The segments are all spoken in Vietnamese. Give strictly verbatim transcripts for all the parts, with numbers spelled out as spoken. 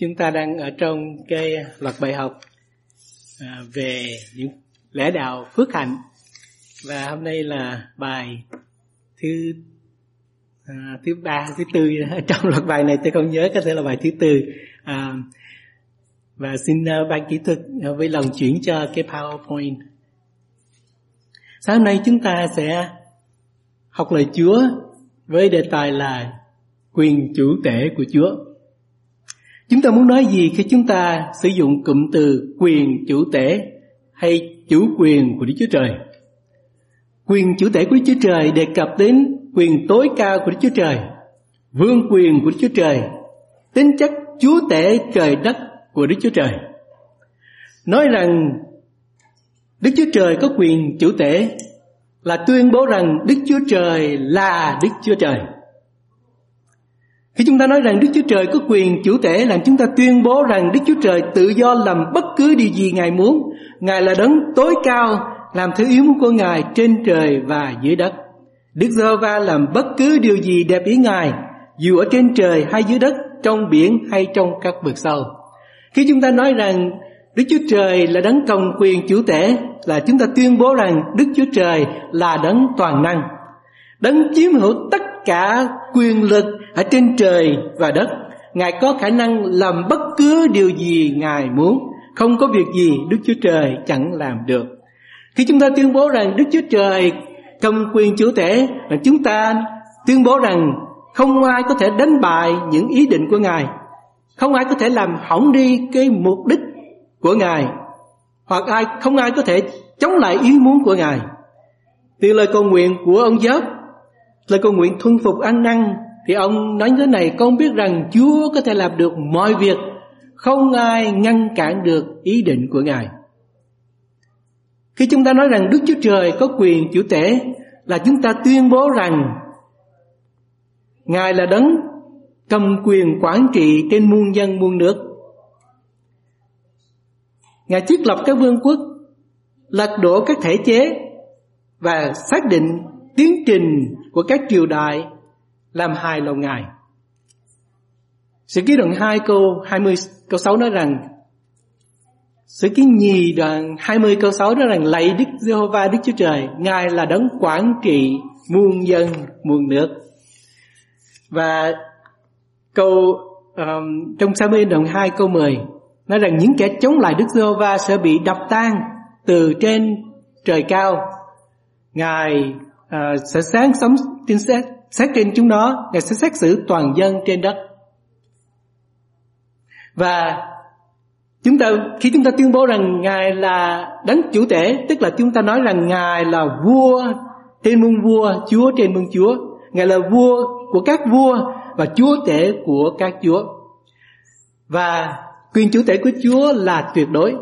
Chúng ta đang ở trong cái loạt bài học à, về những lẽ đạo phước hạnh, và hôm nay là bài thứ à, thứ ba, thứ tư trong loạt bài này. Tôi không nhớ, có thể là bài thứ tư. À, và xin uh, ban kỹ thuật uh, với lòng chuyển cho cái PowerPoint. Sáng hôm nay chúng ta sẽ học lời Chúa với đề tài là quyền chủ tể của Chúa. Chúng ta muốn nói gì khi chúng ta sử dụng cụm từ quyền chủ tể hay chủ quyền của Đức Chúa Trời? Quyền chủ tể của Đức Chúa Trời đề cập đến quyền tối cao của Đức Chúa Trời, vương quyền của Đức Chúa Trời, tính chất chúa tể trời đất của Đức Chúa Trời. Nói rằng Đức Chúa Trời có quyền chủ tể là tuyên bố rằng Đức Chúa Trời là Đức Chúa Trời. Khi chúng ta nói rằng Đức Chúa Trời có quyền chủ tể, là chúng ta tuyên bố rằng Đức Chúa Trời tự do làm bất cứ điều gì Ngài muốn. Ngài là đấng tối cao, làm theo ý muốn của Ngài trên trời và dưới đất. Đức Giê-hô-va làm bất cứ điều gì đẹp ý Ngài, dù ở trên trời hay dưới đất, trong biển hay trong các vực sâu. Khi chúng ta nói rằng Đức Chúa Trời là đấng cầm quyền chủ tể, là chúng ta tuyên bố rằng Đức Chúa Trời là đấng toàn năng, đấng chiếm hữu tất cả quyền lực ở trên trời và đất. Ngài có khả năng làm bất cứ điều gì Ngài muốn, không có việc gì Đức Chúa Trời chẳng làm được. Khi chúng ta tuyên bố rằng Đức Chúa Trời cầm quyền chủ tể, là chúng ta tuyên bố rằng không ai có thể đánh bại những ý định của Ngài, không ai có thể làm hỏng đi cái mục đích của Ngài, hoặc ai không ai có thể chống lại ý muốn của Ngài. Từ lời cầu nguyện của ông Gióp, lời cầu nguyện thuần phục ăn năn, thì ông nói như thế này: con biết rằng Chúa có thể làm được mọi việc, không ai ngăn cản được ý định của Ngài. Khi chúng ta nói rằng Đức Chúa Trời có quyền chủ tể, là chúng ta tuyên bố rằng Ngài là đấng cầm quyền quản trị trên muôn dân muôn nước. Ngài thiết lập các vương quốc, lật đổ các thể chế và xác định tiến trình của các triều đại làm hài lòng Ngài. Sử ký đoạn hai câu hai mươi câu sáu nói rằng, Sử ký nhì đoạn hai mươi câu sáu nói rằng: lạy Đức Giê-hô-va Đức Chúa Trời, Ngài là đấng quản trị muôn dân muôn nước. Và câu um, trong Sa-muê đoạn hai câu mười nói rằng những kẻ chống lại Đức Giê-hô-va sẽ bị đập tan từ trên trời cao. Ngài uh, sẽ sáng sấm trên xét, xét trên chúng nó. Ngài sẽ xét xử toàn dân trên đất. Và chúng ta khi chúng ta tuyên bố rằng Ngài là đấng chủ tể, tức là chúng ta nói rằng Ngài là vua trên muôn vua, Chúa trên muôn chúa. Ngài là vua của các vua và chúa tể của các chúa. Và quyền chủ tể của Chúa là tuyệt đối,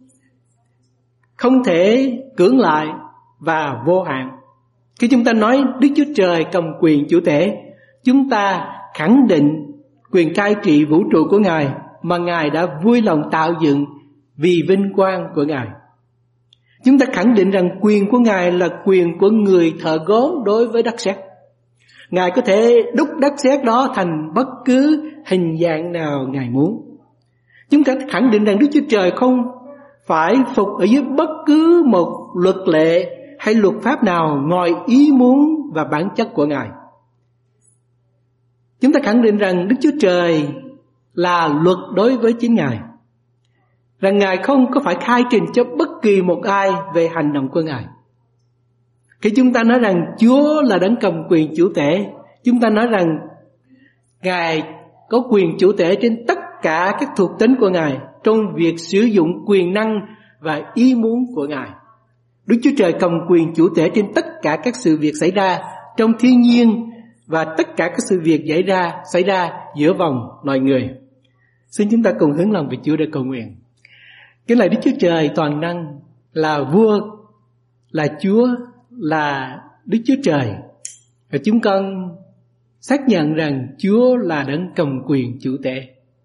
không thể cưỡng lại và vô hạn. Khi chúng ta nói Đức Chúa Trời cầm quyền chủ tể, chúng ta khẳng định quyền cai trị vũ trụ của Ngài mà Ngài đã vui lòng tạo dựng vì vinh quang của Ngài. Chúng ta khẳng định rằng quyền của Ngài là quyền của người thợ gốm đối với đất sét. Ngài có thể đúc đất sét đó thành bất cứ hình dạng nào Ngài muốn. Chúng ta khẳng định rằng Đức Chúa Trời không phải phục ở dưới bất cứ một luật lệ hay luật pháp nào ngoài ý muốn và bản chất của Ngài. Chúng ta khẳng định rằng Đức Chúa Trời là luật đối với chính Ngài, rằng Ngài không có phải khai trình cho bất kỳ một ai về hành động của Ngài. Khi chúng ta nói rằng Chúa là đấng cầm quyền chủ tể, chúng ta nói rằng Ngài có quyền chủ tể trên tất cả các thuộc tính của Ngài trong việc sử dụng quyền năng và ý muốn của Ngài. Đức Chúa Trời cầm quyền chủ tể trên tất cả các sự việc xảy ra trong thiên nhiên và tất cả các sự việc xảy ra xảy ra giữa vòng loài người. Xin chúng ta cùng hướng lòng về Chúa để cầu nguyện. Cái là Đức Chúa Trời toàn năng, là vua, là Chúa, là Đức Chúa Trời. Và chúng con xác nhận rằng Chúa là đấng cầm quyền chủ tể.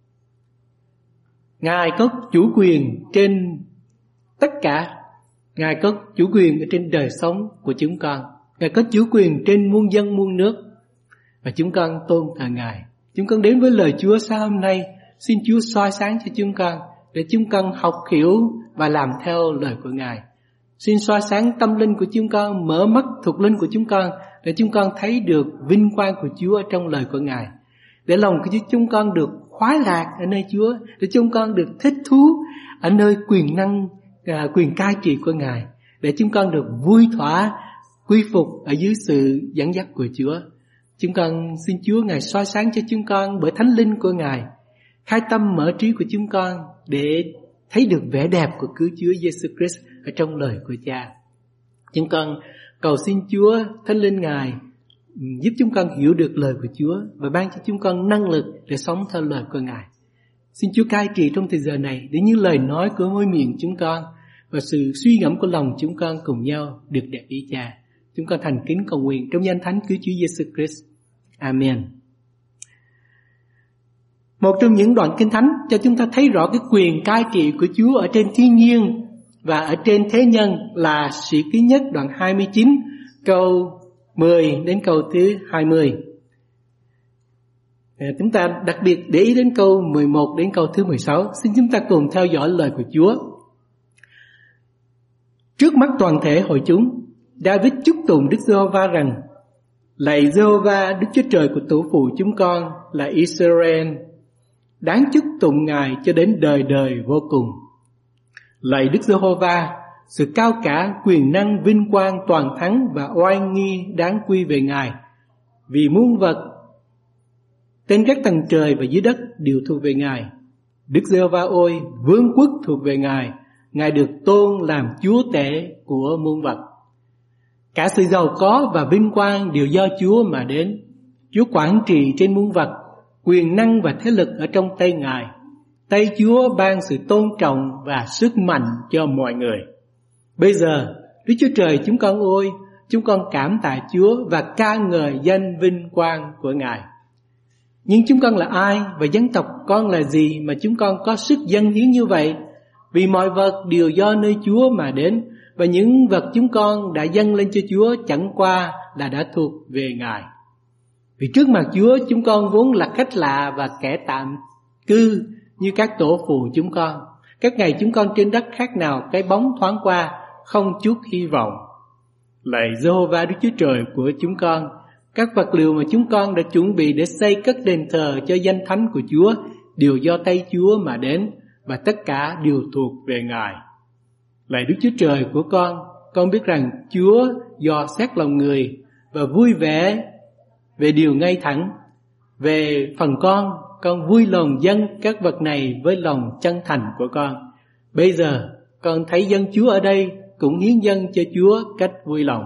Ngài có chủ quyền trên tất cả. Ngài có chủ quyền ở trên đời sống của chúng con. Ngài có chủ quyền trên muôn dân muôn nước. Và chúng con tôn thờ Ngài. Chúng con đến với lời Chúa sáng hôm nay Xin Chúa soi sáng cho chúng con để chúng con học hiểu và làm theo lời của Ngài. Xin soi sáng tâm linh của chúng con, mở mắt thuộc linh của chúng con để chúng con thấy được vinh quang của Chúa ở trong lời của Ngài. Để lòng của chúng con được khoái lạc ở nơi Chúa, để chúng con được thích thú ở nơi quyền năng, à, quyền cai trị của Ngài, để chúng con được vui thỏa, quy phục ở dưới sự dẫn dắt của Chúa. Chúng con xin Chúa Ngài soi sáng cho chúng con bởi Thánh Linh của Ngài, khai tâm mở trí của chúng con để thấy được vẻ đẹp của cứu Chúa Giêsu Christ ở trong lời của Cha. Chúng con cầu xin Chúa Thánh Linh Ngài giúp chúng con hiểu được lời của Chúa và ban cho chúng con năng lực để sống theo lời của Ngài. Xin Chúa cai trị trong thời giờ này để những lời nói của môi miệng chúng con và sự suy ngẫm của lòng chúng con cùng nhau được đẹp ý Cha. Chúng con thành kính cầu nguyện trong danh Thánh cứu Chúa Giêsu Christ. Amen. Một trong những đoạn Kinh Thánh cho chúng ta thấy rõ cái quyền cai trị của Chúa ở trên thiên nhiên và ở trên thế nhân là Sĩ Ký Nhất đoạn hai mươi chín câu mười đến câu thứ hai mươi. À, chúng ta đặc biệt để ý đến câu mười một đến câu thứ mười sáu. Xin chúng ta cùng theo dõi lời của Chúa. Trước mắt toàn thể hội chúng, David chúc tụng Đức Giê-hô-va rằng: Lạy Giê-hô-va, Đức Chúa Trời của tổ phụ chúng con là Israel, đáng chúc tụng Ngài cho đến đời đời vô cùng. Lạy Đức Giê-hô-va, sự cao cả, quyền năng, vinh quang, toàn thắng và oai nghi đáng quy về Ngài, vì muôn vật trên các tầng trời và dưới đất đều thuộc về Ngài. Đức Giê-hô-va ôi, vương quốc thuộc về Ngài, Ngài được tôn làm Chúa tể của muôn vật. Cả sự giàu có và vinh quang đều do Chúa mà đến. Chúa quản trị trên muôn vật, quyền năng và thế lực ở trong tay Ngài. Tay Chúa ban sự tôn trọng và sức mạnh cho mọi người. Bây giờ, Đức Chúa Trời chúng con ơi, chúng con cảm tạ Chúa và ca ngợi danh vinh quang của Ngài. Nhưng chúng con là ai và dân tộc con là gì mà chúng con có sức dâng hiến như vậy? Vì mọi vật đều do nơi Chúa mà đến, và những vật chúng con đã dâng lên cho Chúa chẳng qua là đã thuộc về Ngài. Vì trước mặt Chúa chúng con vốn là khách lạ và kẻ tạm cư như các tổ phụ chúng con. Các ngày chúng con trên đất khác nào cái bóng thoáng qua, không chút hy vọng. Lạy Giê-hô-va Đức Chúa Trời của chúng con, các vật liệu mà chúng con đã chuẩn bị để xây cất đền thờ cho danh thánh của Chúa đều do tay Chúa mà đến, và tất cả đều thuộc về Ngài. Lạy Đức Chúa Trời của con, con biết rằng Chúa dò xét lòng người và vui vẻ về điều ngay thẳng. Về phần con, con vui lòng dâng các vật này với lòng chân thành của con. Bây giờ, con thấy dân Chúa ở đây cũng hiến dâng cho Chúa cách vui lòng.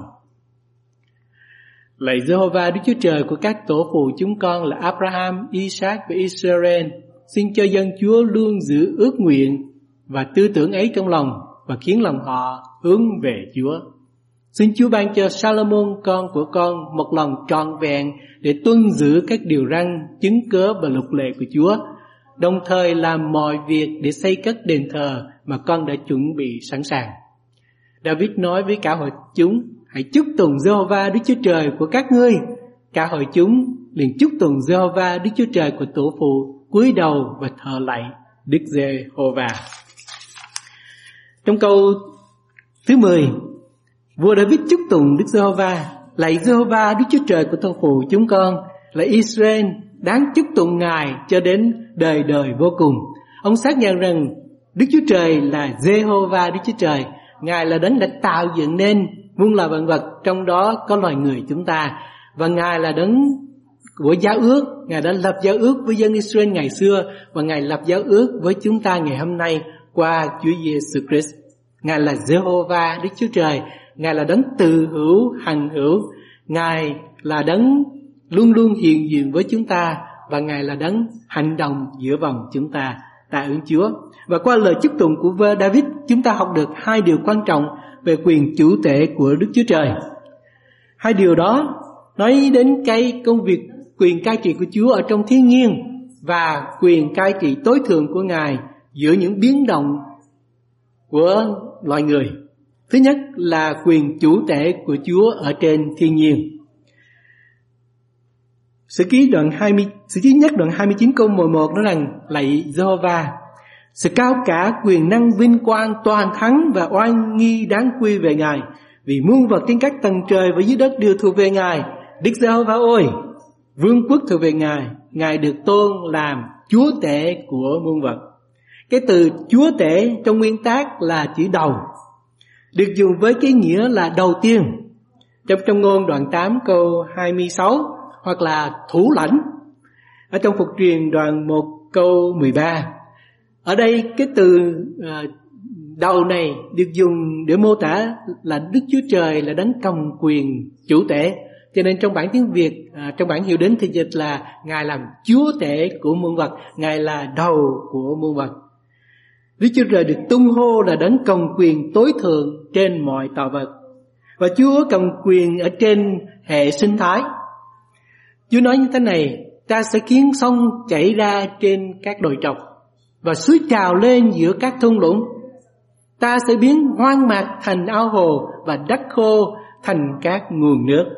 Lạy Giê-hô-va Đức Chúa Trời của các tổ phụ chúng con là Abraham, Isaac và Israel, xin cho dân Chúa luôn giữ ước nguyện và tư tưởng ấy trong lòng và khiến lòng họ hướng về Chúa. Xin Chúa ban cho Salomon con của con một lòng trọn vẹn để tuân giữ các điều răn, chứng cớ và luật lệ của Chúa, đồng thời làm mọi việc để xây cất đền thờ mà con đã chuẩn bị sẵn sàng. David nói với cả hội chúng: Hãy chúc tụng Giê-hô-va Đức Chúa Trời của các ngươi. Cả hội chúng liền chúc tụng Giê-hô-va Đức Chúa Trời của tổ phụ, cúi đầu và thờ lạy Đức Giê-hô-va. Trong câu thứ mười, vua David chúc tụng Đức Giê-hô-va: Lạy Giê-hô-va Đức Chúa Trời của tổ phụ chúng con là Israel, đáng chúc tụng Ngài cho đến đời đời vô cùng. Ông xác nhận rằng Đức Chúa Trời là Giê-hô-va Đức Chúa Trời, Ngài là đấng đã tạo dựng nên muôn loài vạn vật, trong đó có loài người chúng ta, và Ngài là đấng của giao ước. Ngài đã lập giao ước với dân Israel ngày xưa, và Ngài lập giao ước với chúng ta ngày hôm nay qua Chúa Giêsu Christ. Ngài là Giê-hô-va Đức Chúa Trời, Ngài là đấng từ hữu hằng hữu, Ngài là đấng luôn luôn hiện diện với chúng ta, và Ngài là đấng hành động giữa vòng chúng ta. Tạ ơn Chúa. Và qua lời chúc tụng của vua David, chúng ta học được hai điều quan trọng về quyền chủ tể của Đức Chúa Trời. Hai điều đó nói đến cái công việc quyền cai trị của Chúa ở trong thiên nhiên và quyền cai trị tối thượng của Ngài giữa những biến động của loài người. Thứ nhất là quyền chủ tể của Chúa ở trên thiên nhiên. Sử ký đoạn hai mươi, Sử ký nhất đoạn hai mươi chín câu mười một nói rằng: lạy Giê-hô-va, sự cao cả, quyền năng, vinh quang, toàn thắng và oai nghi đáng quy về Ngài, vì muôn vật trên các tầng trời và dưới đất đều thuộc về Ngài. Đức Giê-hô-va ơi, vương quốc thuộc về Ngài, Ngài được tôn làm chúa tể của muôn vật. Cái từ chúa tể trong nguyên tác là chữ đầu, được dùng với cái nghĩa là đầu tiên. Trong trong ngôn đoạn tám câu hai mươi sáu, hoặc là thủ lãnh. Ở trong Phục truyền đoạn một câu mười ba. Ở đây cái từ uh, đầu này được dùng để mô tả là Đức Chúa Trời là đấng cầm quyền chủ tể. Cho nên trong bản tiếng Việt, uh, trong bản hiệu đính thì dịch là Ngài làm chúa tể của muôn vật, Ngài là đầu của muôn vật. Đức Chúa Trời được tung hô là đấng cầm quyền tối thượng trên mọi tạo vật. Và Chúa cầm quyền ở trên hệ sinh thái. Chúa nói như thế này: ta sẽ khiến sông chảy ra trên các đồi trọc và suối trào lên giữa các thung lũng. Ta sẽ biến hoang mạc thành ao hồ và đất khô thành các nguồn nước.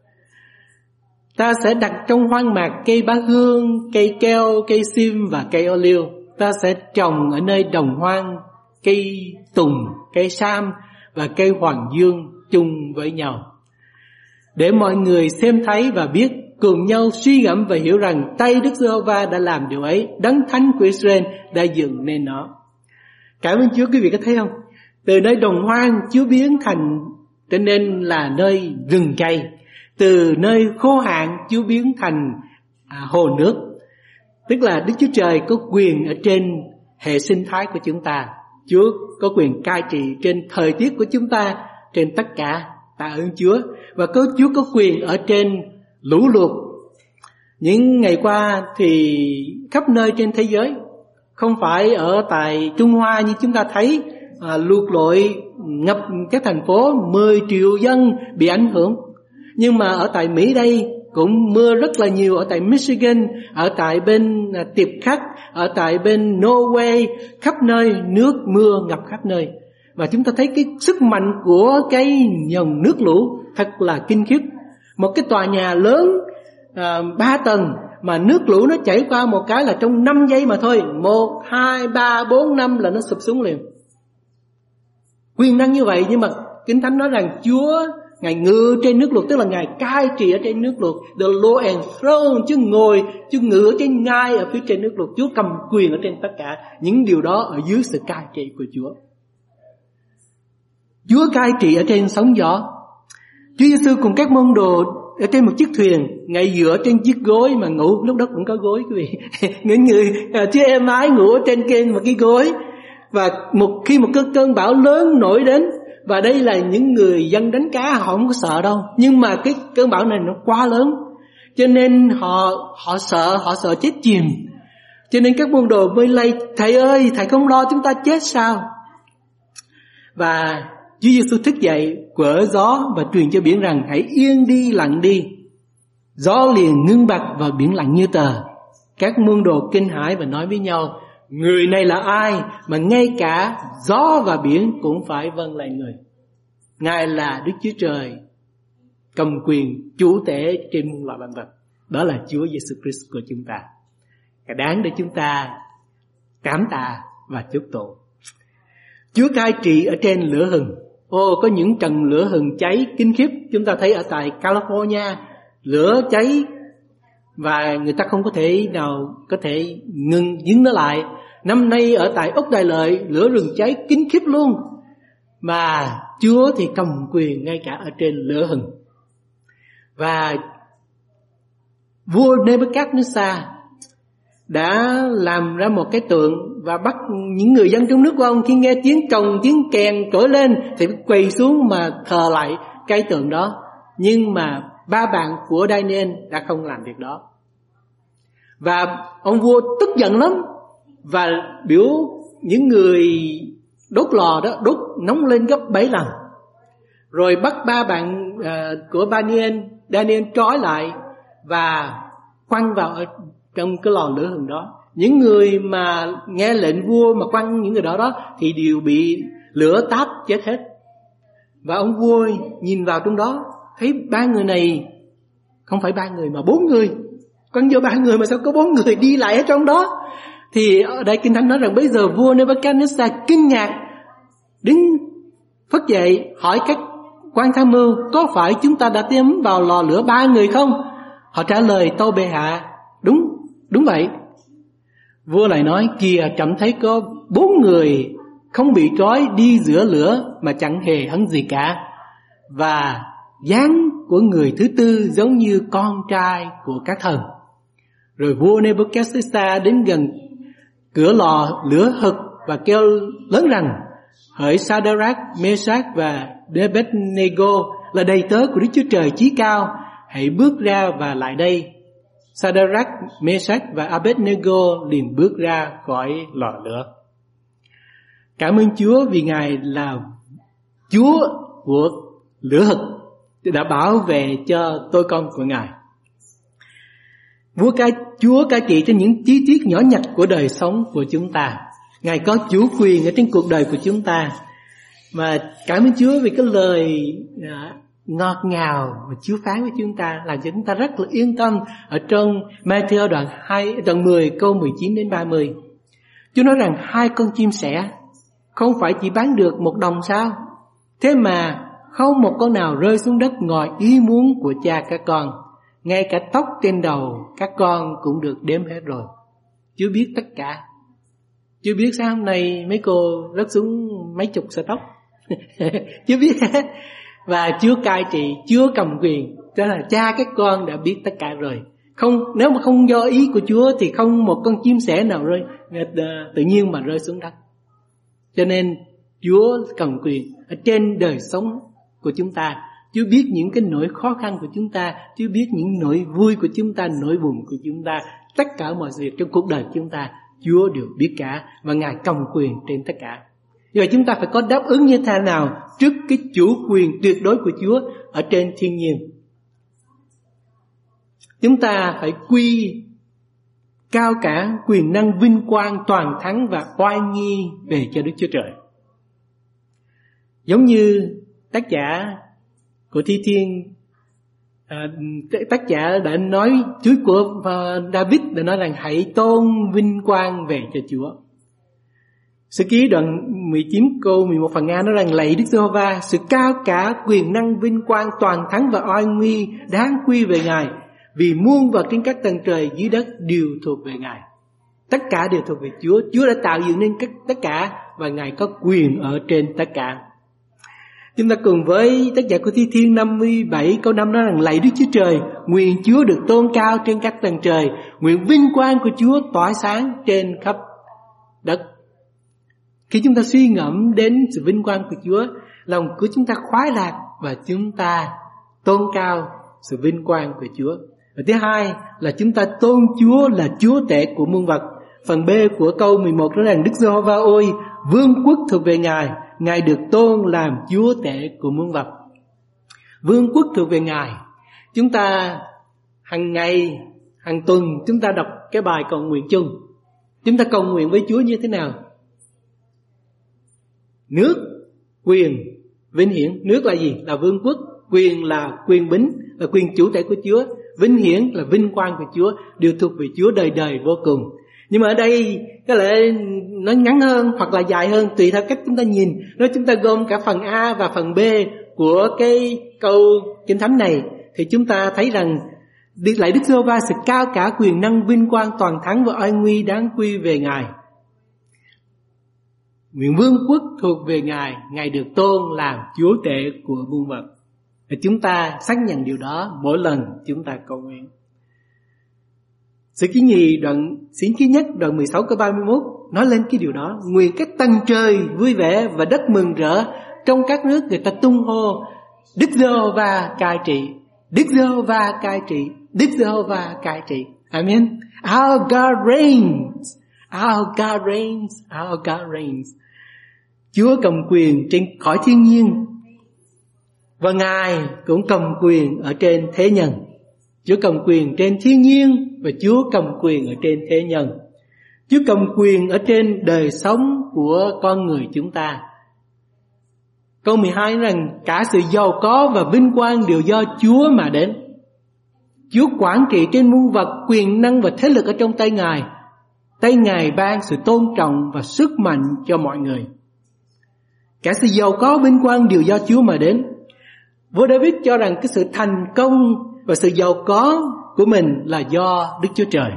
Ta sẽ đặt trong hoang mạc cây bá hương, cây keo, cây sim và cây ô liu. Ta sẽ trồng ở nơi đồng hoang cây tùng, cây sam và cây hoàng dương chung với nhau, để mọi người xem thấy và biết, cùng nhau suy gẫm và hiểu rằng tay Đức Giê-hô-va đã làm điều ấy, đấng thánh của Israel đã dựng nên nó. Cảm ơn Chúa. Quý vị có thấy không? Từ nơi đồng hoang Chúa biến thành trở nên là nơi rừng cây, từ nơi khô hạn Chúa biến thành à, hồ nước. Tức là Đức Chúa Trời có quyền ở trên hệ sinh thái của chúng ta. Chúa có quyền cai trị trên thời tiết của chúng ta, trên tất cả. Tạ ơn Chúa. Và có Chúa có quyền ở trên lũ lụt. Những ngày qua thì khắp nơi trên thế giới, không phải ở tại Trung Hoa như chúng ta thấy à, lụt lội ngập các thành phố, mười triệu dân bị ảnh hưởng. Nhưng mà ở tại Mỹ đây cũng mưa rất là nhiều, ở tại Michigan, ở tại bên à, Tiệp Khắc, ở tại bên Norway, khắp nơi nước mưa ngập khắp nơi. Và chúng ta thấy cái sức mạnh của cái dòng nước lũ thật là kinh khiếp. Một cái tòa nhà lớn à, ba tầng mà nước lũ nó chảy qua một cái là trong năm giây mà thôi, một, hai, ba, bốn, năm là nó sụp xuống liền. Quyền năng như vậy, nhưng mà Kinh Thánh nói rằng Chúa Ngài ngự trên nước lụt, tức là Ngài cai trị ở trên nước lụt. The Lord enthroned, Chúa ngồi, Chúa ngự ở trên ngai ở phía trên nước lụt. Chúa cầm quyền ở trên tất cả. Những điều đó ở dưới sự cai trị của Chúa. Chúa cai trị ở trên sóng gió. Chúa Giêsu cùng các môn đồ ở trên một chiếc thuyền, Ngài dựa trên chiếc gối mà ngủ. Lúc đó cũng có gối quý vị. Những người chưa êm ái ngủ ở trên trên một cái gối. Và một khi một cơn cơn bão lớn nổi đến, và đây là những người dân đánh cá, họ không có sợ đâu, nhưng mà cái cơn bão này nó quá lớn, cho nên họ họ sợ, họ sợ chết chìm. Cho nên các môn đồ mới lay: Thầy ơi, Thầy không lo chúng ta chết sao? Và Chúa Giêsu thức dậy, quở gió và truyền cho biển rằng: hãy yên đi, lặng đi. Gió liền ngưng bặt và biển lặng như tờ. Các môn đồ kinh hãi và nói với nhau: người này là ai mà ngay cả gió và biển cũng phải vâng lời người? Ngài là Đức Chúa Trời cầm quyền chủ tể trên muôn loài vạn vật. Đó là Chúa Giêsu Christ của chúng ta. Cái đáng để chúng ta cảm tạ và chúc tụng. Chúa cai trị ở trên lửa hừng. Ô, có những trận lửa hừng cháy kinh khiếp. Chúng ta thấy ở tại California, lửa cháy và người ta không có thể nào có thể ngừng dừng nó lại. Năm nay ở tại Úc Đại Lợi, lửa rừng cháy kinh khiếp luôn. Mà Chúa thì cầm quyền ngay cả ở trên lửa hừng. Và vua Nebuchadnezzar đã làm ra một cái tượng và bắt những người dân trong nước của ông, khi nghe tiếng trồng, tiếng kèn trỗi lên thì quỳ xuống mà thờ lại cái tượng đó. Nhưng mà ba bạn của Daniel đã không làm việc đó. Và ông vua tức giận lắm và biểu những người đốt lò đó đốt nóng lên gấp bảy lần. Rồi bắt ba bạn uh, của Daniel, Daniel trói lại và quăng vào ở trong cái lò lửa hừng đó. Những người mà nghe lệnh vua mà quăng những người đó đó thì đều bị lửa táp chết hết. Và ông vua nhìn vào trong đó thấy ba người này, không phải ba người mà bốn người, Con vô ba người mà sao có bốn người đi lại ở trong đó? Thì ở đây Kinh Thánh nói rằng bây giờ vua Nebuchadnezzar kinh ngạc, đứng phất dậy hỏi các quan tham mưu: có phải chúng ta đã tiêm vào lò lửa ba người không? Họ trả lời: tâu bệ hạ, đúng, đúng vậy. Vua lại nói: kìa, trẫm thấy có bốn người không bị trói đi giữa lửa mà chẳng hề hấn gì cả, và dáng của người thứ tư giống như con trai của các thần. Rồi vua Nebuchadnezzar đến gần cửa lò lửa hực và kêu lớn rằng: hỡi Sa-đa-rác, Mê-sác và Đê-bét-nê-gô là đầy tớ của Đức Chúa Trời chí cao, hãy bước ra và lại đây. Sa-đa-rác, Mê-sác và A-bét-nê-gô liền bước ra khỏi lò lửa. Cảm ơn Chúa vì Ngài là Chúa của lửa hực, đã bảo vệ cho tôi con của Ngài. Vua ca Chúa cai trị trên những chi tiết nhỏ nhặt của đời sống của chúng ta. Ngài có chủ quyền ở trên cuộc đời của chúng ta. Mà cảm ơn Chúa vì cái lời à, ngọt ngào mà Chúa phán với chúng ta, làm cho chúng ta rất là yên tâm. Ở trong Ma-thi-ơ đoạn hai, đoạn mười câu mười chín đến ba mươi, Chúa nói rằng hai con chim sẻ không phải chỉ bán được một đồng sao? Thế mà không một con nào rơi xuống đất ngoài ý muốn của cha các con. Ngay cả tóc trên đầu các con cũng được đếm hết rồi. Chúa biết tất cả. Chúa biết sao hôm nay mấy cô rớt xuống mấy chục sợi tóc. Chúa biết hết. Và Chúa cai trị, Chúa cầm quyền. Cho là cha các con đã biết tất cả rồi. Không, nếu mà không do ý của Chúa thì không một con chim sẻ nào rơi tự nhiên mà rơi xuống đất. Cho nên Chúa cầm quyền ở trên đời sống của chúng ta. Chúa biết những cái nỗi khó khăn của chúng ta, Chúa biết những nỗi vui của chúng ta, nỗi buồn của chúng ta, tất cả mọi việc trong cuộc đời của chúng ta, Chúa đều biết cả, và Ngài cầm quyền trên tất cả. Giờ chúng ta phải có đáp ứng như thế nào trước cái chủ quyền tuyệt đối của Chúa ở trên thiên nhiên. Chúng ta phải quy cao cả quyền năng vinh quang toàn thắng và oai nghi về cho Đức Chúa Trời. Giống như tác giả của Thi Thiên, à, tác giả đã nói, Chúa của uh, David đã nói rằng hãy tôn vinh quang về cho Chúa. Sử Ký đoạn mười chín câu mười một phần A nói rằng: lạy Đức Giê-hô-va, sự cao cả quyền năng vinh quang toàn thắng và oai nguy đáng quy về Ngài, vì muôn vật trên các tầng trời dưới đất đều thuộc về Ngài. Tất cả đều thuộc về Chúa. Chúa đã tạo dựng nên tất cả, và Ngài có quyền ở trên tất cả. Chúng ta cùng với tác giả của Thi Thiên năm mươi bảy câu năm nói rằng: lạy Đức Chúa Trời, nguyện Chúa được tôn cao trên các tầng trời, nguyện vinh quang của Chúa tỏa sáng trên khắp đất. Khi chúng ta suy ngẫm đến sự vinh quang của Chúa, lòng của chúng ta khoái lạc và chúng ta tôn cao sự vinh quang của Chúa. Và thứ hai là chúng ta tôn Chúa là Chúa tể của muôn vật. Phần B của câu mười một nói rằng: Đức Giê-hô-va ôi, vương quốc thuộc về Ngài, Ngài được tôn làm Chúa tể của muôn vật. Vương quốc thuộc về Ngài. Chúng ta hàng ngày, hàng tuần chúng ta đọc cái bài cầu nguyện chung. Chúng ta cầu nguyện với Chúa như thế nào? Nước, quyền, vinh hiển. Nước là gì? Là vương quốc. Quyền là quyền bính, là quyền chủ thể của Chúa. Vinh hiển là vinh quang của Chúa, đều thuộc về Chúa đời đời vô cùng. Nhưng mà ở đây có lẽ nó ngắn hơn hoặc là dài hơn, tùy theo cách chúng ta nhìn. Nếu chúng ta gom cả phần A và phần B của cái câu Kinh Thánh này, thì chúng ta thấy rằng lạy Đức Giê-hô-va, sự cao cả quyền năng vinh quang toàn thắng và oai nguy đáng quy về Ngài. Nguyện vương quốc thuộc về Ngài, Ngài được tôn làm Chúa tể của muôn vật. Và chúng ta xác nhận điều đó mỗi lần chúng ta cầu nguyện. Sử Ký nhì đoạn Sử Ký nhất đoạn mười sáu câu ba mươi mốt nói lên cái điều đó. Nguyện các tầng trời vui vẻ và đất mừng rỡ, trong các nước người ta tung hô: Đức Giê-hô-va cai trị, Đức Giê-hô-va cai trị, Đức Giê-hô-va cai trị. Amen. Our God reigns, our God reigns, our God reigns. Chúa cầm quyền trên khỏi thiên nhiên, và Ngài cũng cầm quyền ở trên thế nhân. Chúa cầm quyền trên thiên nhiên, và Chúa cầm quyền ở trên thế nhân. Chúa cầm quyền ở trên đời sống của con người chúng ta. Câu mười hai nói rằng cả sự giàu có và vinh quang đều do Chúa mà đến. Chúa quản trị trên muôn vật, quyền năng và thế lực ở trong tay Ngài. Tay Ngài ban sự tôn trọng và sức mạnh cho mọi người. Cả sự giàu có vinh quang đều do Chúa mà đến. Vua David cho rằng cái sự thành công và sự giàu có của mình là do Đức Chúa Trời.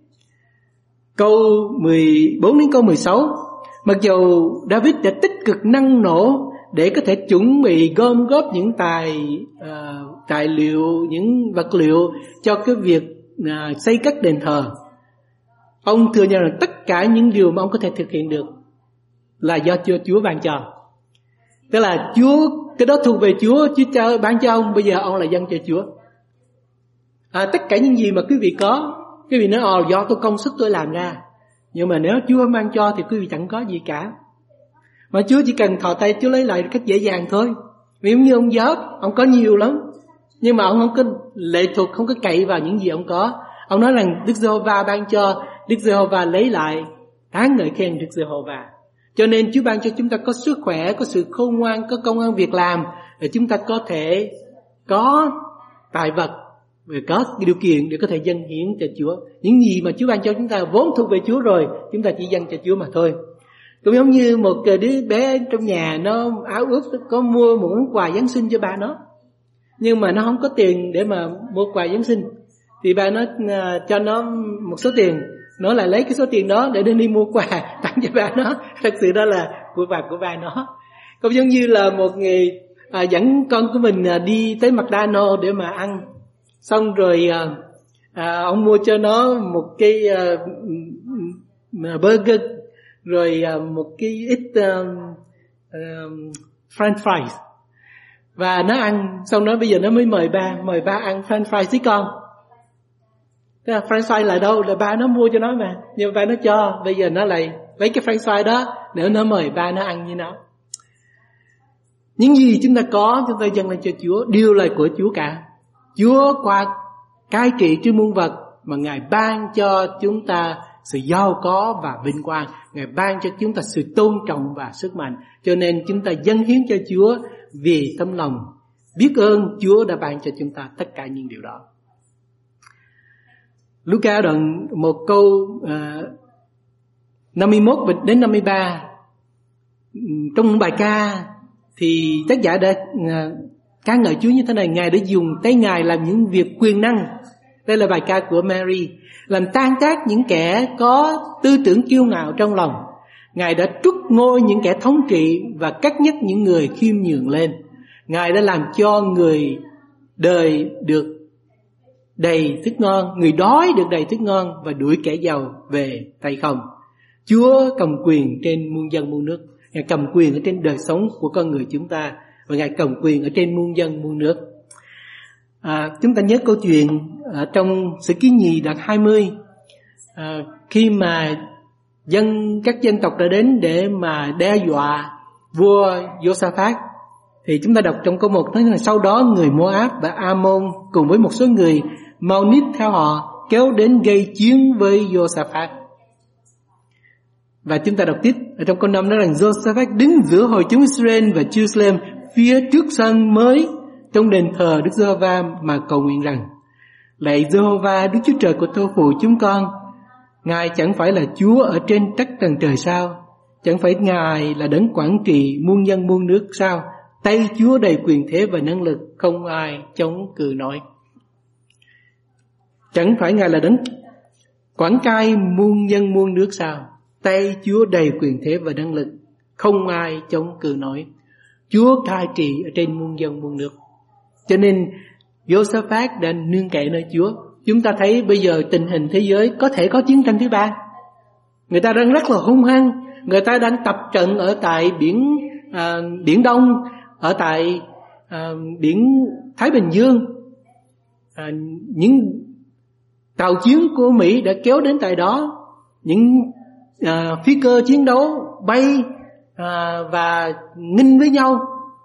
Câu mười bốn đến câu mười sáu, mặc dù David đã tích cực năng nổ để có thể chuẩn bị gom góp những tài uh, tài liệu, những vật liệu cho cái việc uh, xây cất đền thờ, ông thừa nhận rằng tất cả những điều mà ông có thể thực hiện được là do Chúa, Chúa ban cho. Tức là Chúa, cái đó thuộc về Chúa, Chúa cho ban cho ông, bây giờ ông là dâng cho Chúa. À, tất cả những gì mà quý vị có, quý vị nói ồ do tôi công sức tôi làm ra, nhưng mà nếu Chúa ban cho thì quý vị chẳng có gì cả. Mà Chúa chỉ cần thò tay Chúa lấy lại cách dễ dàng thôi. Vì giống như ông Gióp, ông có nhiều lắm, nhưng mà ông không có lệ thuộc, không có cậy vào những gì ông có. Ông nói rằng Đức Giê-hô-va ban cho, Đức Giê-hô-va lấy lại, tán ngợi khen Đức Giê-hô-va. Cho nên Chúa ban cho chúng ta có sức khỏe, có sự khôn ngoan, có công ăn việc làm, để chúng ta có thể có tài vật, và có điều kiện để có thể dâng hiến cho Chúa. Những gì mà Chúa ban cho chúng ta vốn thuộc về Chúa rồi, chúng ta chỉ dâng cho Chúa mà thôi. Cũng giống như một đứa bé trong nhà, nó áo ước có mua một món quà Giáng sinh cho ba nó, nhưng mà nó không có tiền để mà mua quà Giáng sinh, thì ba nó uh, cho nó một số tiền, nó lại lấy cái số tiền đó để đi mua quà tặng cho ba nó. Thật sự đó là của bà của ba nó. Cũng giống như là một người à, dẫn con của mình à, đi tới McDonald's để mà ăn, xong rồi à, à, ông mua cho nó một cái à, burger, rồi à, một cái ít à, à, French fries, và nó ăn xong đó bây giờ nó mới mời ba mời ba ăn French fries với con. Thế là French fries là đâu? Là ba nó mua cho nó mà, nhưng mà ba nó cho, bây giờ nó lại lấy cái French fries đó để nó mời ba nó ăn với nó. Những gì chúng ta có, chúng ta dâng lên cho Chúa, đều là của Chúa cả. Chúa qua cai trị trên muôn vật mà Ngài ban cho chúng ta sự giàu có và vinh quang, Ngài ban cho chúng ta sự tôn trọng và sức mạnh. Cho nên chúng ta dâng hiến cho Chúa vì tấm lòng biết ơn Chúa đã ban cho chúng ta tất cả những điều đó. Luca đoạn một câu uh, năm mươi mốt đến năm mươi ba, trong bài ca thì tác giả đã uh, ca ngợi Chúa như thế này: Ngài đã dùng tay Ngài làm những việc quyền năng. Đây là bài ca của Mary, làm tan tác những kẻ có tư tưởng kiêu ngạo trong lòng. Ngài đã trút ngôi những kẻ thống trị và cắt nhắc những người khiêm nhường lên. Ngài đã làm cho người đời được đầy thức ngon, người đói được đầy thức ngon, và đuổi kẻ giàu về tay không. Chúa cầm quyền trên muôn dân muôn nước. Ngài cầm quyền ở trên đời sống của con người chúng ta, và Ngài cầm quyền ở trên muôn dân muôn nước. À, chúng ta nhớ câu chuyện ở trong Sử Ký Nhì đoạn hai mươi, à, khi mà dân các dân tộc đã đến để mà đe dọa vua Giô-sa-phát, thì chúng ta đọc trong câu một nói là sau đó người Moab và Ammon cùng với một số người Maonit theo họ kéo đến gây chiến với Giô-sa-phát. Và chúng ta đọc tiếp ở trong câu năm nói rằng Giô-sa-phát đứng giữa hội chúng Israel và Jerusalem phía trước sân mới trong đền thờ Đức Giê-hô-va mà cầu nguyện rằng: Lạy Giê-hô-va, Đức Chúa Trời của tổ phụ chúng con, Ngài chẳng phải là Chúa ở trên tất tầng trời sao? Chẳng phải Ngài là đấng quản trị muôn dân muôn nước sao? Tay Chúa đầy quyền thế và năng lực, không ai chống cự nổi. Chẳng phải Ngài là đấng quản cai muôn dân muôn nước sao? Tay Chúa đầy quyền thế và năng lực, không ai chống cự nổi. Chúa cai trị ở trên muôn dân muôn nước. Cho nên Giô-sa-phát đã nương cậy nơi Chúa. Chúng ta thấy bây giờ tình hình thế giới có thể có chiến tranh thứ ba. Người ta đang rất là hung hăng. Người ta đang tập trận ở tại biển à, Biển Đông, ở tại à, biển Thái Bình Dương. À, những tàu chiến của Mỹ đã kéo đến tại đó. Những à, phi cơ chiến đấu bay à, và nghinh với nhau.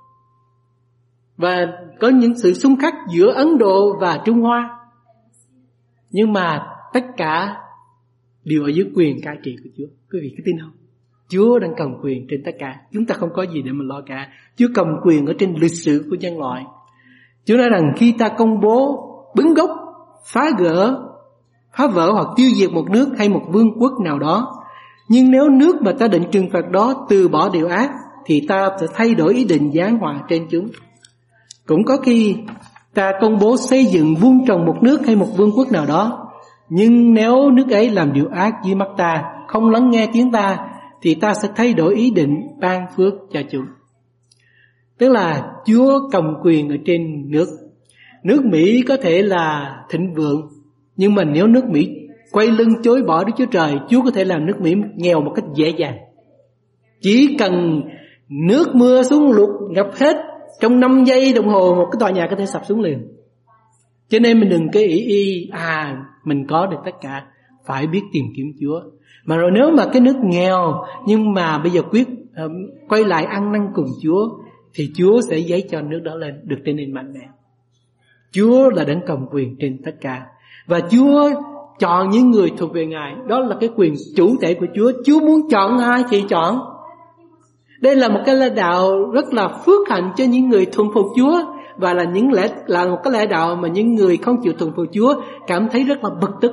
Và có những sự xung khắc giữa Ấn Độ và Trung Hoa. Nhưng mà tất cả đều ở dưới quyền cai trị của Chúa. Quý vị có tin không? Chúa đang cầm quyền trên tất cả. Chúng ta không có gì để mà lo cả. Chúa cầm quyền ở trên lịch sử của nhân loại. Chúa nói rằng khi ta công bố bứng gốc phá gỡ, phá vỡ hoặc tiêu diệt một nước hay một vương quốc nào đó. Nhưng nếu nước mà ta định trừng phạt đó từ bỏ điều ác, thì ta sẽ thay đổi ý định giáng họa trên chúng. Cũng có khi ta công bố xây dựng vuông trồng một nước hay một vương quốc nào đó, nhưng nếu nước ấy làm điều ác dưới mắt ta, không lắng nghe tiếng ta, thì ta sẽ thay đổi ý định ban phước cho chúng. Tức là Chúa cầm quyền ở trên nước. Nước Mỹ có thể là thịnh vượng, nhưng mà nếu nước Mỹ quay lưng chối bỏ Đức Chúa Trời, Chúa có thể làm nước Mỹ nghèo một cách dễ dàng. Chỉ cần nước mưa xuống lụt ngập hết, trong năm giây đồng hồ một cái tòa nhà có thể sập xuống liền. Cho nên mình đừng cái ý y à mình có được tất cả, phải biết tìm kiếm Chúa. Mà rồi nếu mà cái nước nghèo nhưng mà bây giờ quyết uh, quay lại ăn năn cùng Chúa, thì Chúa sẽ giấy cho nước đó lên được trở nên mạnh mẽ. Chúa là đấng cầm quyền trên tất cả, và Chúa chọn những người thuộc về Ngài. Đó là cái quyền chủ thể của Chúa. Chúa muốn chọn ai thì chọn. Đây là một cái lẽ đạo rất là phước hạnh cho những người thuần phục Chúa, và là những lẽ là một cái lẽ đạo mà những người không chịu thuần phục Chúa cảm thấy rất là bực tức.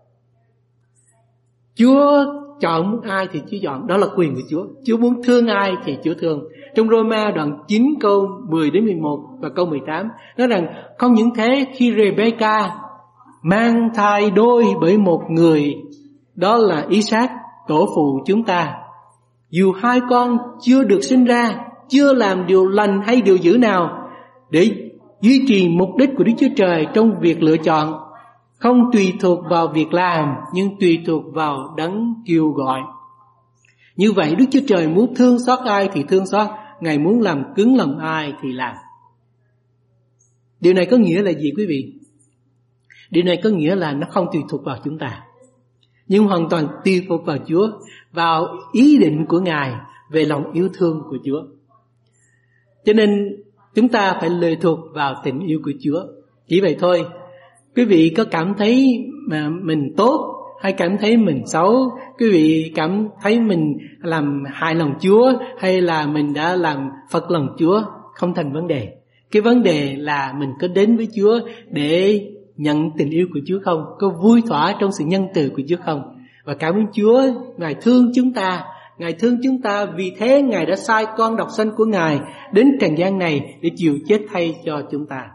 Chúa chọn muốn ai thì Chúa chọn, đó là quyền của Chúa. Chúa muốn thương ai thì Chúa thương. Trong Roma đoạn chín câu mười đến mười một và câu mười tám nói rằng không những thế, khi Rebecca mang thai đôi bởi một người, đó là Isaac, tổ phụ chúng ta, dù hai con chưa được sinh ra, chưa làm điều lành hay điều dữ nào, để duy trì mục đích của Đức Chúa Trời trong việc lựa chọn, không tùy thuộc vào việc làm, nhưng tùy thuộc vào đấng kêu gọi. Như vậy Đức Chúa Trời muốn thương xót ai thì thương xót, Ngài muốn làm cứng lòng ai thì làm. Điều này có nghĩa là gì quý vị? Điều này có nghĩa là nó không tùy thuộc vào chúng ta, nhưng hoàn toàn tùy thuộc vào Chúa, vào ý định của Ngài về lòng yêu thương của Chúa. Cho nên chúng ta phải lệ thuộc vào tình yêu của Chúa. Chỉ vậy thôi. Quý vị có cảm thấy mà mình tốt hay cảm thấy mình xấu, quý vị cảm thấy mình làm hại lòng Chúa hay là mình đã làm phật lòng Chúa, không thành vấn đề. Cái vấn đề là mình có đến với Chúa để nhận tình yêu của Chúa không, có vui thỏa trong sự nhân từ của Chúa không. Và cảm ơn Chúa, Ngài thương chúng ta, Ngài thương chúng ta, vì thế Ngài đã sai con độc sanh của Ngài đến trần gian này để chịu chết thay cho chúng ta.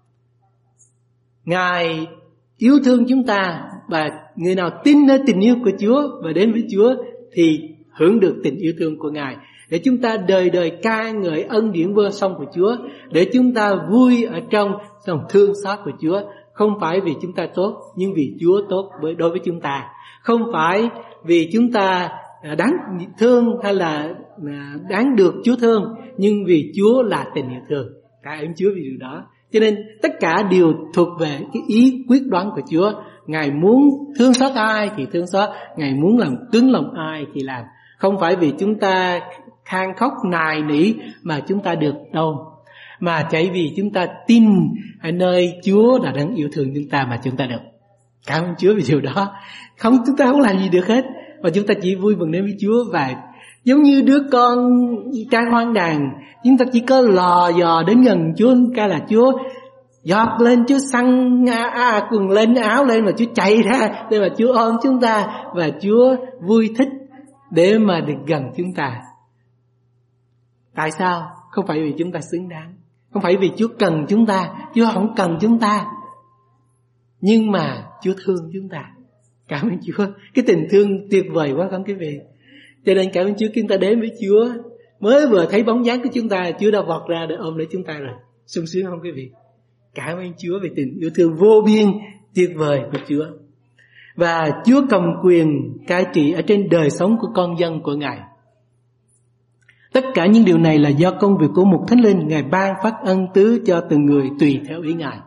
Ngài yêu thương chúng ta, và người nào tin nơi tình yêu của Chúa và đến với Chúa thì hưởng được tình yêu thương của Ngài, để chúng ta đời đời ca ngợi ân điển vô song của Chúa, để chúng ta vui ở trong lòng thương xót của Chúa. Không phải vì chúng ta tốt, nhưng vì Chúa tốt đối với chúng ta. Không phải vì chúng ta đáng thương hay là đáng được Chúa thương, nhưng vì Chúa là tình yêu thương. Cảm ơn Chúa vì điều đó. Cho nên tất cả đều thuộc về cái ý quyết đoán của Chúa. Ngài muốn thương xót ai thì thương xót, Ngài muốn làm cứng lòng ai thì làm. Không phải vì chúng ta than khóc nài nỉ mà chúng ta được đâu, mà chỉ vì chúng ta tin ở nơi Chúa đã đang yêu thương chúng ta mà chúng ta được. Cảm ơn Chúa vì điều đó. Không, chúng ta không làm gì được hết, mà chúng ta chỉ vui mừng đến với Chúa. Và giống như đứa con trai hoang đàn, chúng ta chỉ có lò dò đến gần Chúa, cái là Chúa giọt lên, Chúa xăng à, à, quần lên áo lên, mà Chúa chạy ra để mà Chúa ôm chúng ta, và Chúa vui thích để mà được gần chúng ta. Tại sao? Không phải vì chúng ta xứng đáng, không phải vì Chúa cần chúng ta, Chúa không cần chúng ta, nhưng mà Chúa thương chúng ta. Cảm ơn Chúa, cái tình thương tuyệt vời quá không quý vị. Cho nên cảm ơn Chúa, chúng ta đến với Chúa, mới vừa thấy bóng dáng của chúng ta, Chúa đã vọt ra để ôm lấy chúng ta rồi. Sung sướng không quý vị? Cảm ơn Chúa về tình yêu thương vô biên tuyệt vời của Chúa. Và Chúa cầm quyền cai trị ở trên đời sống của con dân của Ngài. Tất cả những điều này là do công việc của một Thánh Linh, Ngài ban phát ân tứ cho từng người tùy theo ý Ngài.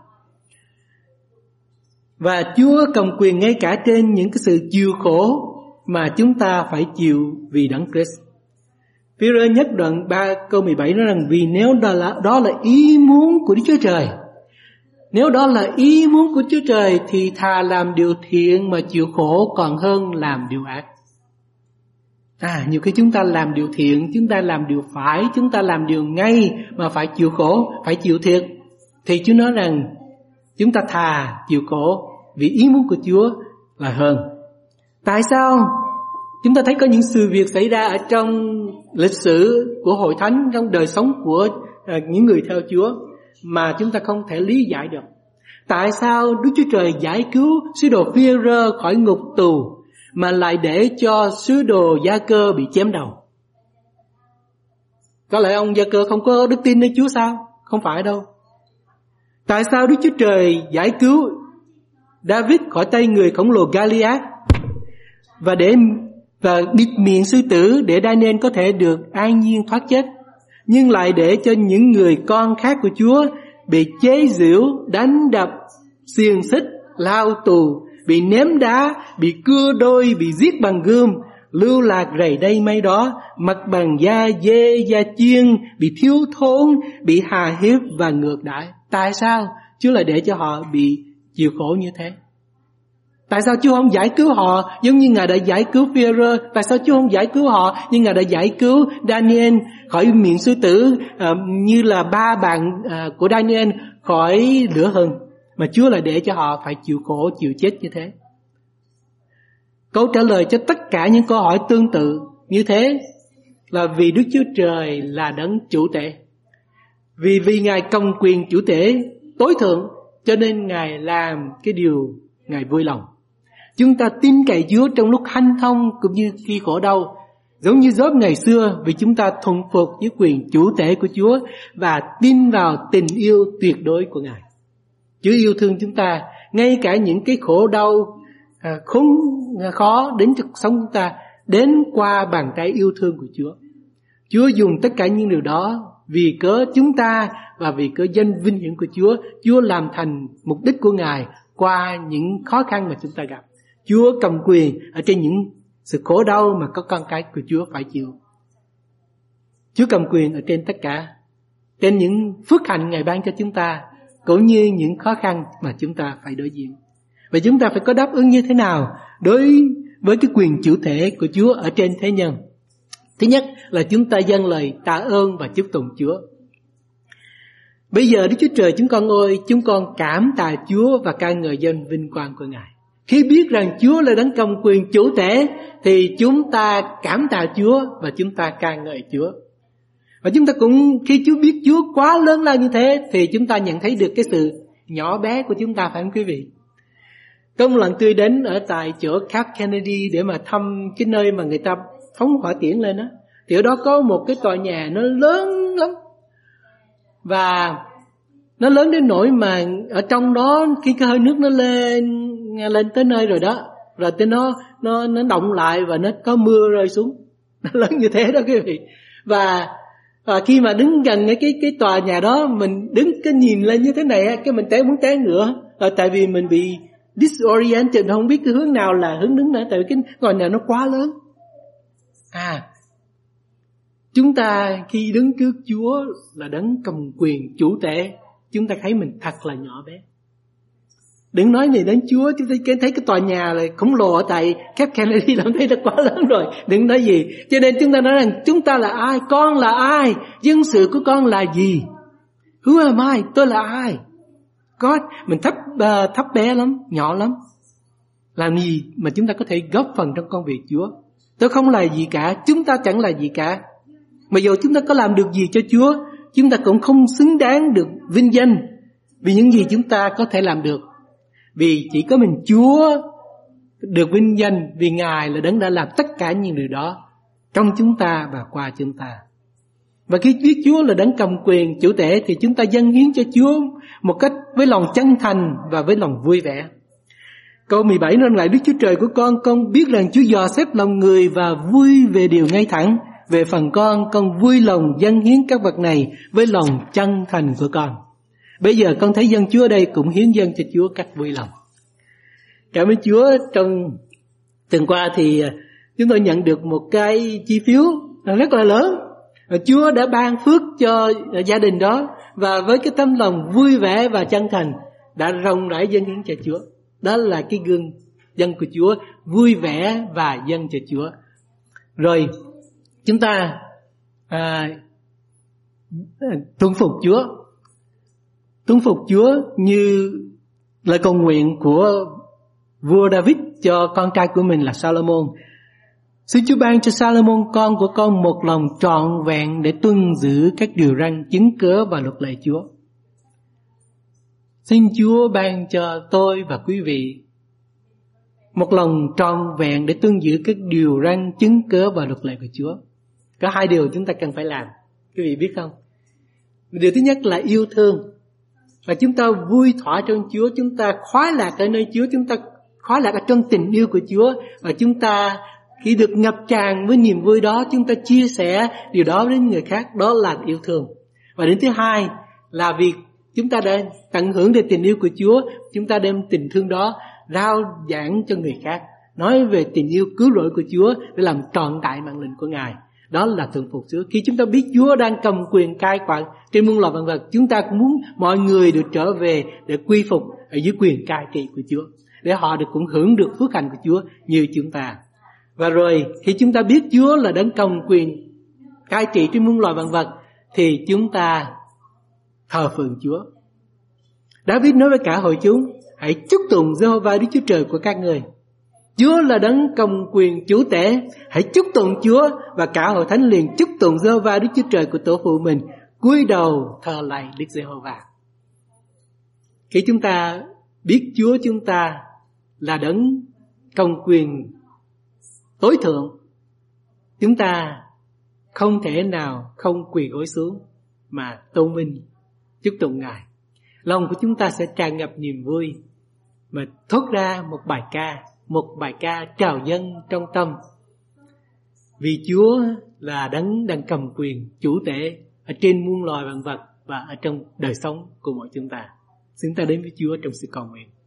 Và Chúa cầm quyền ngay cả trên những cái sự chịu khổ mà chúng ta phải chịu vì Đấng Christ. Phi-rơ nhất đoạn ba câu mười bảy nói rằng, vì nếu đó là, đó là ý muốn của Đức Chúa Trời, nếu đó là ý muốn của Chúa Trời thì thà làm điều thiện mà chịu khổ còn hơn làm điều ác. À, nhiều khi chúng ta làm điều thiện, chúng ta làm điều phải, chúng ta làm điều ngay mà phải chịu khổ, phải chịu thiệt, thì Chúa nói rằng chúng ta thà chịu khổ vì ý muốn của Chúa là hơn. Tại sao chúng ta thấy có những sự việc xảy ra ở trong lịch sử của hội thánh, trong đời sống của uh, những người theo Chúa mà chúng ta không thể lý giải được? Tại sao Đức Chúa Trời giải cứu sứ đồ Phi-e-rơ khỏi ngục tù mà lại để cho sứ đồ Gia-cơ bị chém đầu? Có lẽ ông Gia-cơ không có đức tin nơi Chúa sao? Không phải đâu. Tại sao Đức Chúa Trời giải cứu David khỏi tay người khổng lồ Goliath và để và bịt miệng sư tử để Daniel có thể được an nhiên thoát chết, nhưng lại để cho những người con khác của Chúa bị chế giễu, đánh đập, xiềng xích, lao tù, bị ném đá, bị cưa đôi, bị giết bằng gươm, lưu lạc rầy đây mấy đó, mặc bằng da dê, da chiên, bị thiếu thốn, bị hà hiếp và ngược đãi? Tại sao Chúa lại để cho họ bị chịu khổ như thế? Tại sao Chúa không giải cứu họ giống như Ngài đã giải cứu Phi-e-rơ? Tại sao Chúa không giải cứu họ như Ngài đã giải cứu Daniel khỏi miệng sư tử, uh, như là ba bạn uh, của Daniel khỏi lửa hừng, mà Chúa lại để cho họ phải chịu khổ, chịu chết như thế? Câu trả lời cho tất cả những câu hỏi tương tự như thế là vì Đức Chúa Trời là đấng chủ tể. Vì vì Ngài cầm quyền chủ tể tối thượng, cho nên Ngài làm cái điều Ngài vui lòng. Chúng ta tin cậy Chúa trong lúc hanh thông cũng như khi khổ đau, giống như Gióp ngày xưa, vì chúng ta thuần phục với quyền chủ tể của Chúa và tin vào tình yêu tuyệt đối của Ngài. Chúa yêu thương chúng ta, ngay cả những cái khổ đau à, khốn khó đến cuộc sống chúng ta, đến qua bàn tay yêu thương của Chúa. Chúa dùng tất cả những điều đó vì cớ chúng ta và vì cớ danh vinh hiển của Chúa. Chúa làm thành mục đích của Ngài qua những khó khăn mà chúng ta gặp. Chúa cầm quyền ở trên những sự khổ đau mà các con cái của Chúa phải chịu. Chúa cầm quyền ở trên tất cả, trên những phước hạnh Ngài ban cho chúng ta, cũng như những khó khăn mà chúng ta phải đối diện. Và chúng ta phải có đáp ứng như thế nào đối với cái quyền chủ thể của Chúa ở trên thế nhân? Thứ nhất là chúng ta dâng lời tạ ơn và chúc tụng Chúa. Bây giờ Đức Chúa Trời chúng con ơi, chúng con cảm tạ Chúa và ca ngợi danh vinh quang của Ngài. Khi biết rằng Chúa là đấng cầm quyền chủ tể thì chúng ta cảm tạ Chúa và chúng ta ca ngợi Chúa. Và chúng ta cũng khi Chúa biết Chúa quá lớn lao như thế thì chúng ta nhận thấy được cái sự nhỏ bé của chúng ta, phải không quý vị? Có một lần tôi đến ở tại chỗ Cap Kennedy để mà thăm cái nơi mà người ta phóng hỏa tiễn lên á, thì ở đó có một cái tòa nhà nó lớn lắm. Và nó lớn đến nỗi mà ở trong đó khi cái hơi nước nó lên lên tới nơi rồi đó, rồi tới nó nó nó động lại và nó có mưa rơi xuống. Nó lớn như thế đó quý vị. Và và khi mà đứng gần cái cái tòa nhà đó, mình đứng cái nhìn lên như thế này, cái mình té muốn té ngựa. Rồi tại vì mình bị disoriented, không biết cái hướng nào là hướng đứng nữa, tại vì cái ngôi nhà nó quá lớn. À, chúng ta khi đứng trước Chúa là đấng cầm quyền chủ tể, chúng ta thấy mình thật là nhỏ bé. Đừng nói gì đến Chúa, chúng ta thấy cái tòa nhà là khổng lồ ở tại Cap Kennedy làm thấy nó quá lớn rồi, đừng nói gì. Cho nên chúng ta nói rằng chúng ta là ai, con là ai, dân sự của con là gì. Who am I? Tôi là ai? God, mình thấp uh, thấp bé lắm, nhỏ lắm. Làm gì mà chúng ta có thể góp phần trong công việc Chúa? Tôi không là gì cả, chúng ta chẳng là gì cả. Mà dù chúng ta có làm được gì cho Chúa, chúng ta cũng không xứng đáng được vinh danh vì những gì chúng ta có thể làm được. Vì chỉ có mình Chúa được vinh danh, vì Ngài là đấng đã làm tất cả những điều đó trong chúng ta và qua chúng ta. Và khi biết Chúa là đấng cầm quyền chủ tể thì chúng ta dâng hiến cho Chúa một cách với lòng chân thành và với lòng vui vẻ. Câu mười bảy nói lại: Đức Chúa Trời của con, con biết rằng Chúa dò xét lòng người và vui về điều ngay thẳng. Về phần con, con vui lòng dâng hiến các vật này với lòng chân thành của con. Bây giờ con thấy dân Chúa ở đây cũng hiến dâng cho Chúa cách vui lòng. Cảm ơn Chúa, trong tuần qua thì chúng tôi nhận được một cái chi phiếu rất là lớn. Chúa đã ban phước cho gia đình đó, và với cái tâm lòng vui vẻ và chân thành đã rộng rãi dâng hiến cho Chúa. Đó là cái gương dân của Chúa, vui vẻ và dâng cho Chúa. Rồi chúng ta à, tuân phục Chúa. Tuân phục Chúa như lời cầu nguyện của vua David cho con trai của mình là Salomon. Xin Chúa ban cho Salomon con của con một lòng trọn vẹn để tuân giữ các điều răn, chứng cớ và luật lệ Chúa. Xin Chúa ban cho tôi và quý vị một lòng trọn vẹn để tuân giữ các điều răn, chứng cớ và luật lệ của Chúa. Có hai điều chúng ta cần phải làm, quý vị biết không? Điều thứ nhất là yêu thương. Và chúng ta vui thỏa trong Chúa, chúng ta khoái lạc ở nơi Chúa, chúng ta khoái lạc ở trong tình yêu của Chúa. Và chúng ta khi được ngập tràn với niềm vui đó, chúng ta chia sẻ điều đó với người khác, đó là yêu thương. Và đến thứ hai là việc chúng ta đã tận hưởng được tình yêu của Chúa, chúng ta đem tình thương đó rao giảng cho người khác, nói về tình yêu cứu rỗi của Chúa để làm trọn đại mạng lệnh của Ngài. Đó là thuần phục Chúa. Khi chúng ta biết Chúa đang cầm quyền cai quản trên muôn loài vạn vật, chúng ta cũng muốn mọi người được trở về để quy phục ở dưới quyền cai trị của Chúa, để họ được cũng hưởng được phước hạnh của Chúa như chúng ta. Và rồi khi chúng ta biết Chúa là đấng cầm quyền cai trị trên muôn loài vạn vật, thì chúng ta thờ phượng Chúa. David nói với cả hội chúng: hãy chúc tụng Giê-hô-va Đức Chúa Trời của các người. Chúa là đấng cầm quyền chủ tể, hãy chúc tụng Chúa. Và cả hội thánh liền chúc tụng Giê-hô-va Đức Chúa Trời của tổ phụ mình, cúi đầu thờ lạy Đức Giê-hô-va. Khi chúng ta biết Chúa chúng ta là đấng cầm quyền tối thượng, chúng ta không thể nào không quỳ gối xuống mà tôn vinh chúc tụng Ngài. Lòng của chúng ta sẽ tràn ngập niềm vui mà thốt ra một bài ca, một bài ca trào dâng trong tâm. Vì Chúa là đấng đang cầm quyền chủ tể ở trên muôn loài vạn vật và ở trong đời sống của mọi chúng ta. Xin ta đến với Chúa trong sự cầu nguyện.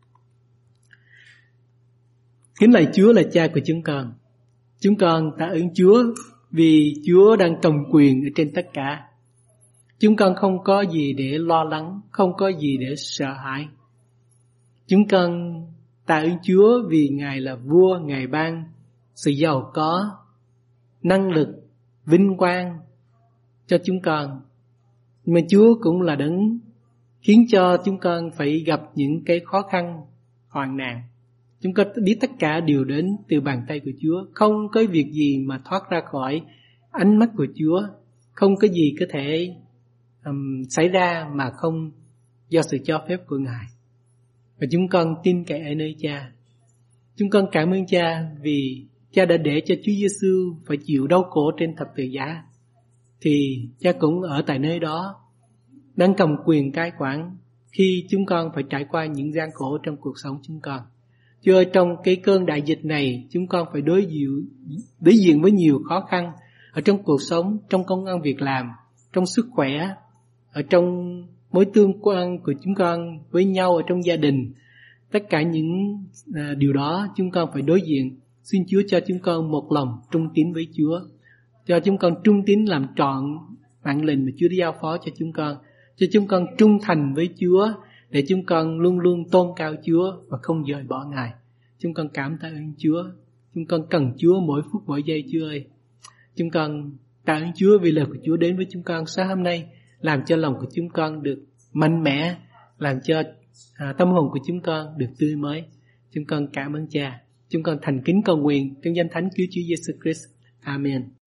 Kính lạy Chúa là Cha của chúng con. Chúng con tạ ơn Chúa vì Chúa đang cầm quyền ở trên tất cả. Chúng con không có gì để lo lắng, không có gì để sợ hãi. Chúng con tạ ơn Chúa vì Ngài là vua, Ngài ban sự giàu có, năng lực, vinh quang cho chúng con. Nhưng mà Chúa cũng là đấng khiến cho chúng con phải gặp những cái khó khăn, hoạn nạn. Chúng con biết tất cả đều đến từ bàn tay của Chúa. Không có việc gì mà thoát ra khỏi ánh mắt của Chúa. Không có gì có thể um, xảy ra mà không do sự cho phép của Ngài. Và chúng con tin cậy ở nơi Cha. Chúng con cảm ơn Cha vì Cha đã để cho Chúa Giêsu phải chịu đau khổ trên thập tự giá. Thì Cha cũng ở tại nơi đó, đang cầm quyền cai quản khi chúng con phải trải qua những gian khổ trong cuộc sống chúng con. Chúa ơi, trong cái cơn đại dịch này, chúng con phải đối diện, đối diện với nhiều khó khăn ở trong cuộc sống, trong công ăn việc làm, trong sức khỏe, ở trong mối tương quan của chúng con với nhau, ở trong gia đình. Tất cả những à, điều đó chúng con phải đối diện. Xin Chúa cho chúng con một lòng trung tín với Chúa, cho chúng con trung tín làm trọn mạng lệnh mà Chúa đã giao phó cho chúng con, cho chúng con trung thành với Chúa, để chúng con luôn luôn tôn cao Chúa và không dời bỏ Ngài. Chúng con cảm tạ ơn Chúa. Chúng con cần Chúa mỗi phút mỗi giây Chúa ơi. Chúng con tạ ơn Chúa vì lời của Chúa đến với chúng con sáng hôm nay, làm cho lòng của chúng con được mạnh mẽ, làm cho à, tâm hồn của chúng con được tươi mới. Chúng con cảm ơn Cha. Chúng con thành kính cầu nguyện trong danh Thánh Cứu Chúa Giêsu Christ. Amen.